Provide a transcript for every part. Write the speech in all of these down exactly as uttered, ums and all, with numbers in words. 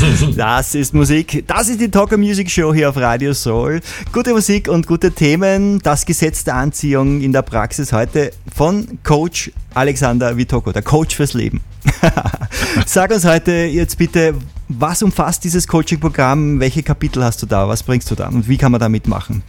Das ist Musik. Das ist die Talker Music Show hier auf Radio Soul. Gute Musik und gute Themen. Das Gesetz der Anziehung in der Praxis heute von Coach Alexander Vitoko, der Coach fürs Leben. Sag uns heute jetzt bitte, was umfasst dieses Coaching-Programm? Welche Kapitel hast du da? Was bringst du da? Und wie kann man da mitmachen?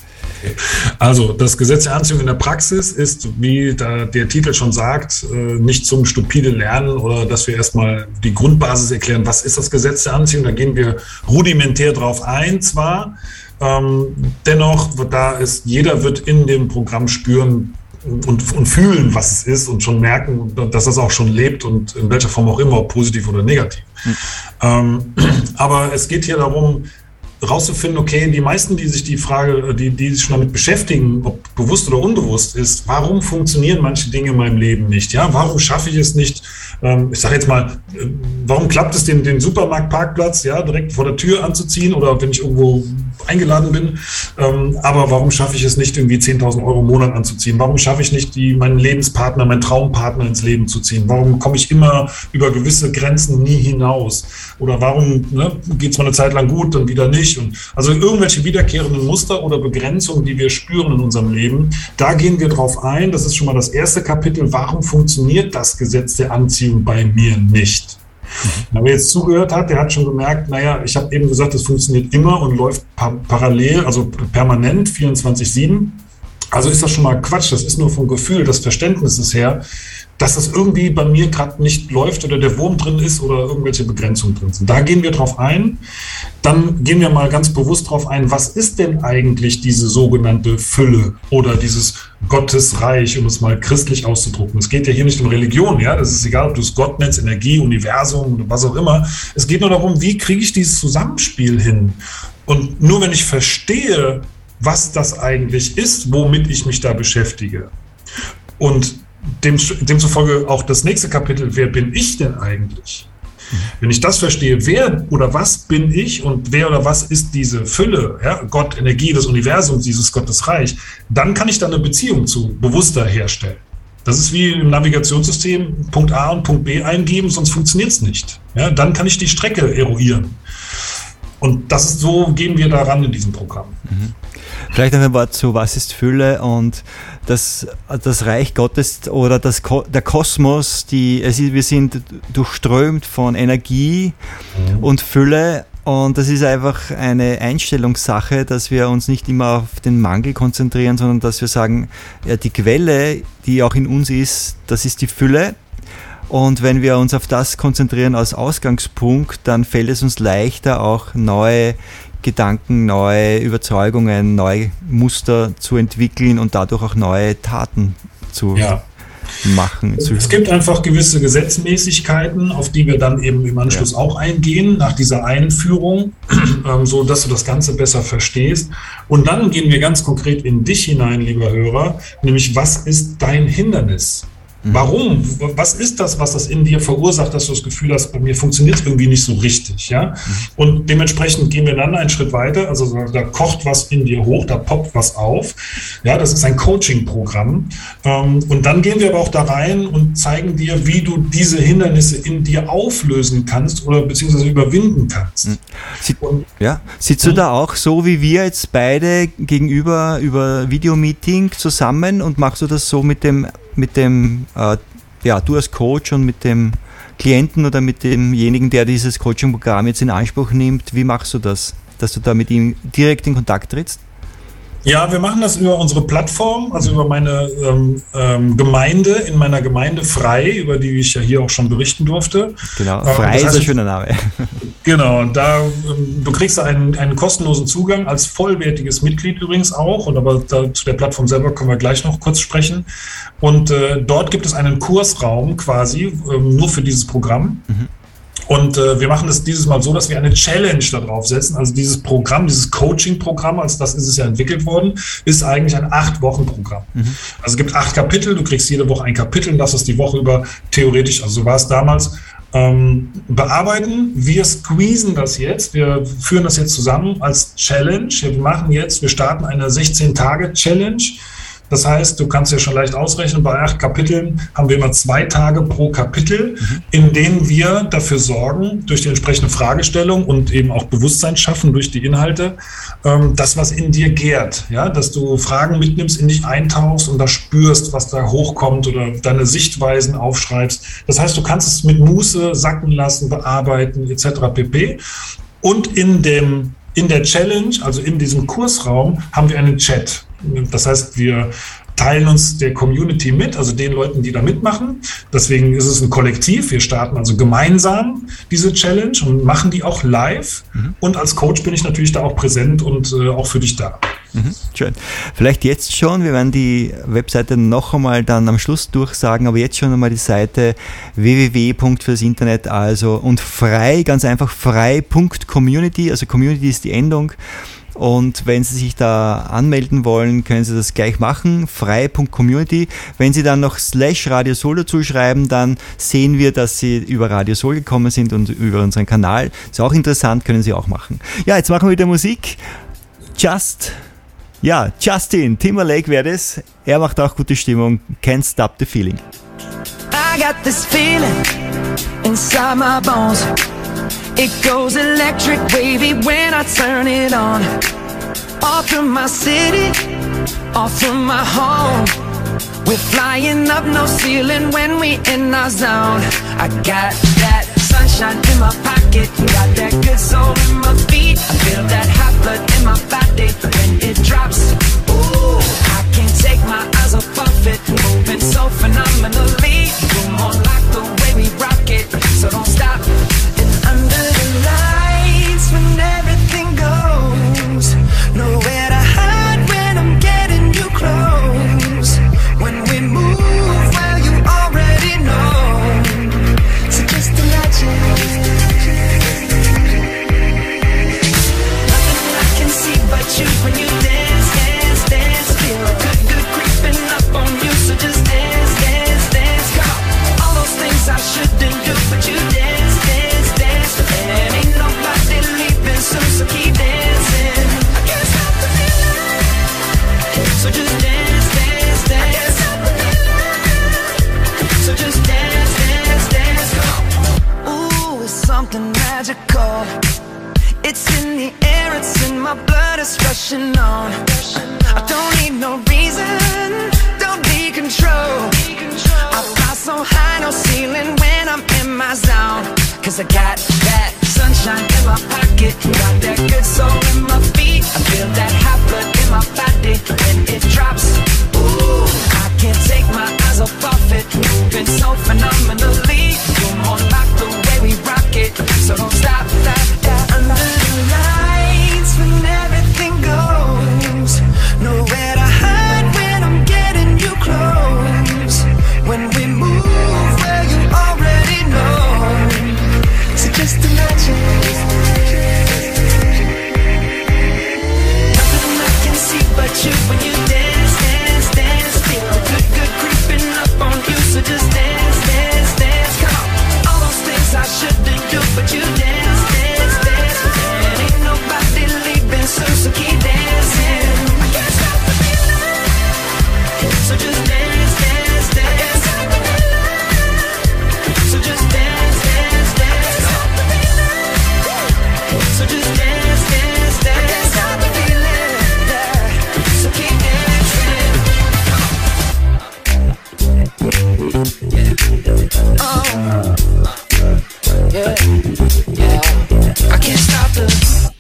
Also das Gesetz der Anziehung in der Praxis ist, wie da der Titel schon sagt, nicht zum stupide Lernen oder dass wir erstmal die Grundbasis erklären, was ist das Gesetz der Anziehung. Da gehen wir rudimentär drauf ein zwar, ähm, dennoch, da ist, jeder wird in dem Programm spüren und, und fühlen, was es ist und schon merken, dass das auch schon lebt und in welcher Form auch immer, ob positiv oder negativ. Mhm. Ähm, aber es geht hier darum, rauszufinden, okay, die meisten, die sich die Frage, die, die sich schon damit beschäftigen, ob bewusst oder unbewusst ist, warum funktionieren manche Dinge in meinem Leben nicht? Ja, warum schaffe ich es nicht? Ähm, ich sage jetzt mal, warum klappt es, den, den Supermarktparkplatz ja direkt vor der Tür anzuziehen oder wenn ich irgendwo eingeladen bin? Ähm, aber warum schaffe ich es nicht, irgendwie zehntausend Euro im Monat anzuziehen? Warum schaffe ich nicht, die, meinen Lebenspartner, meinen Traumpartner ins Leben zu ziehen? Warum komme ich immer über gewisse Grenzen nie hinaus? Oder warum ne, geht es mal eine Zeit lang gut, dann wieder nicht? Und also irgendwelche wiederkehrenden Muster oder Begrenzungen, die wir spüren in unserem Leben, da gehen wir drauf ein. Das ist schon mal das erste Kapitel. Warum funktioniert das Gesetz der Anziehung bei mir nicht? Mhm. Wer jetzt zugehört hat, der hat schon gemerkt, naja, ich habe eben gesagt, das funktioniert immer und läuft par- parallel, also permanent, vierundzwanzig sieben. Also ist das schon mal Quatsch. Das ist nur vom Gefühl, des Verständnisses her, dass das irgendwie bei mir gerade nicht läuft oder der Wurm drin ist oder irgendwelche Begrenzungen drin sind. Da gehen wir drauf ein. Dann gehen wir mal ganz bewusst drauf ein, was ist denn eigentlich diese sogenannte Fülle oder dieses Gottesreich, um es mal christlich auszudrücken. Es geht ja hier nicht um Religion, ja, das ist egal, ob du es Gott nennst, Energie, Universum, was auch immer. Es geht nur darum, wie kriege ich dieses Zusammenspiel hin? Und nur wenn ich verstehe, was das eigentlich ist, womit ich mich da beschäftige und Dem, demzufolge auch das nächste Kapitel, wer bin ich denn eigentlich? Wenn ich das verstehe, wer oder was bin ich und wer oder was ist diese Fülle, ja, Gott, Energie des Universums, dieses Gottesreich, dann kann ich da eine Beziehung zu bewusster herstellen. Das ist wie im Navigationssystem, Punkt A und Punkt B eingeben, sonst funktioniert es nicht. Ja, dann kann ich die Strecke eruieren. Und das ist so, gehen wir daran in diesem Programm. Mhm. Vielleicht noch ein Wort zu, was ist Fülle und das, das Reich Gottes oder das, der Kosmos, die, also wir sind durchströmt von Energie mhm. und Fülle und das ist einfach eine Einstellungssache, dass wir uns nicht immer auf den Mangel konzentrieren, sondern dass wir sagen, ja, die Quelle, die auch in uns ist, das ist die Fülle. Und wenn wir uns auf das konzentrieren als Ausgangspunkt, dann fällt es uns leichter, auch neue Gedanken, neue Überzeugungen, neue Muster zu entwickeln und dadurch auch neue Taten zu ja. machen. Es gibt einfach gewisse Gesetzmäßigkeiten, auf die wir dann eben im Anschluss ja. auch eingehen, nach dieser Einführung, so dass du das Ganze besser verstehst. Und dann gehen wir ganz konkret in dich hinein, lieber Hörer, nämlich was ist dein Hindernis? Warum? Was ist das, was das in dir verursacht, dass du das Gefühl hast, bei mir funktioniert es irgendwie nicht so richtig, ja? Und dementsprechend gehen wir dann einen Schritt weiter, also da kocht was in dir hoch, da poppt was auf, ja, das ist ein Coaching-Programm und dann gehen wir aber auch da rein und zeigen dir, wie du diese Hindernisse in dir auflösen kannst oder beziehungsweise überwinden kannst. Sie, und, ja, sitzt du da auch so wie wir jetzt beide gegenüber über Videomeeting zusammen und machst du das so mit dem mit dem, äh, ja, du als Coach und mit dem Klienten oder mit demjenigen, der dieses Coaching-Programm jetzt in Anspruch nimmt, wie machst du das, dass du da mit ihm direkt in Kontakt trittst? Ja, wir machen das über unsere Plattform, also über meine ähm, ähm, Gemeinde, in meiner Gemeinde Frei, über die ich ja hier auch schon berichten durfte. Genau, Frei das heißt, ist ein schöner Name. Genau, da, ähm, du kriegst einen, einen kostenlosen Zugang, als vollwertiges Mitglied übrigens auch, und aber da, zu der Plattform selber können wir gleich noch kurz sprechen. Und äh, dort gibt es einen Kursraum quasi, ähm, nur für dieses Programm. Mhm. Und äh, wir machen das dieses Mal so, dass wir eine Challenge da drauf setzen. Also dieses Programm, dieses Coaching-Programm, als das ist es ja entwickelt worden, ist eigentlich ein acht-Wochen-Programm. Mhm. Also es gibt acht Kapitel, du kriegst jede Woche ein Kapitel und darfst das die Woche über theoretisch, also so war es damals, ähm, bearbeiten. Wir squeezen das jetzt, wir führen das jetzt zusammen als Challenge. Wir machen jetzt, wir starten eine sechzehn Tage Challenge. Das heißt, du kannst ja schon leicht ausrechnen, bei acht Kapiteln haben wir immer zwei Tage pro Kapitel, mhm. in denen wir dafür sorgen, durch die entsprechende Fragestellung und eben auch Bewusstsein schaffen durch die Inhalte, das, was in dir gärt, ja, dass du Fragen mitnimmst, in dich eintauchst und da spürst, was da hochkommt oder deine Sichtweisen aufschreibst. Das heißt, du kannst es mit Muße sacken lassen, bearbeiten et cetera pp. Und in dem In der Challenge, also in diesem Kursraum, haben wir einen Chat. Das heißt, wir teilen uns der Community mit, also den Leuten, die da mitmachen. Deswegen ist es ein Kollektiv. Wir starten also gemeinsam diese Challenge und machen die auch live. Mhm. Und als Coach bin ich natürlich da auch präsent und äh, auch für dich da. Mhm, schön. Vielleicht jetzt schon, wir werden die Webseite noch einmal dann am Schluss durchsagen, aber jetzt schon einmal die Seite w w w Punkt fürs Internet, also und frei, ganz einfach frei Punkt community, also Community ist die Endung. Und wenn Sie sich da anmelden wollen, können Sie das gleich machen, frei Punkt community. Wenn Sie dann noch slash Radio Soul dazu schreiben, dann sehen wir, dass Sie über Radio Soul gekommen sind und über unseren Kanal. Ist auch interessant, können Sie auch machen. Ja, jetzt machen wir wieder Musik. Just, ja, Justin Timberlake wäre das. Er macht auch gute Stimmung. Can't Stop the Feeling. I got this feeling inside my bones. It goes electric wavy when I turn it on. All through my city, all through my home. We're flying up, no ceiling when we in our zone. I got that sunshine in my pocket, got that good soul in my feet. I feel that hot blood in my body when it drops. Ooh, I can't take my eyes off of it, moving so phenomenally. You're more like the way we rock it, so don't stop. Under the lights when everything goes, nowhere to hide when I'm getting you close. When we move, well you already know. So just imagine. Nothing I can see but you when you dance, dance, dance. Feel good, good creeping up on you. So just dance, dance, dance. Come on. All those things I shouldn't do, but you dance. And ain't nobody leaving soon, so keep dancing. I can't stop the feeling. So just dance, dance, dance. I can't stop the feeling. So just dance, dance, dance. Ooh, it's something magical. It's in the air, it's in my blood, it's rushing on. I don't need no reason, don't need control. I fly so high, no ceiling when I'm in my zone. Cause I got that sunshine in my pocket, got that good soul in my feet. I feel that hot blood in my body when it drops. Ooh, I can't take my eyes off of it, moving so phenomenally. You're more like the way we rock it, so don't stop, stop, stop. Under the lights when everything goes, nowhere to hide when I'm getting you close. When we move, well you already know. So just imagine. Nothing I can see but you when you dance, dance, dance. Feel good, good creeping up on you. So just dance, dance, dance. Come on. All those things I shouldn't do, but you dance, dance, dance. And ain't nobody leaving soon, so keep dancing. I can't stop the feeling. So just dance, dance, dance. So just dance, dance, dance. So just dance, dance, dance. I can't stop the feeling, yeah. So keep dancing. Oh, yeah, yeah. I can't stop the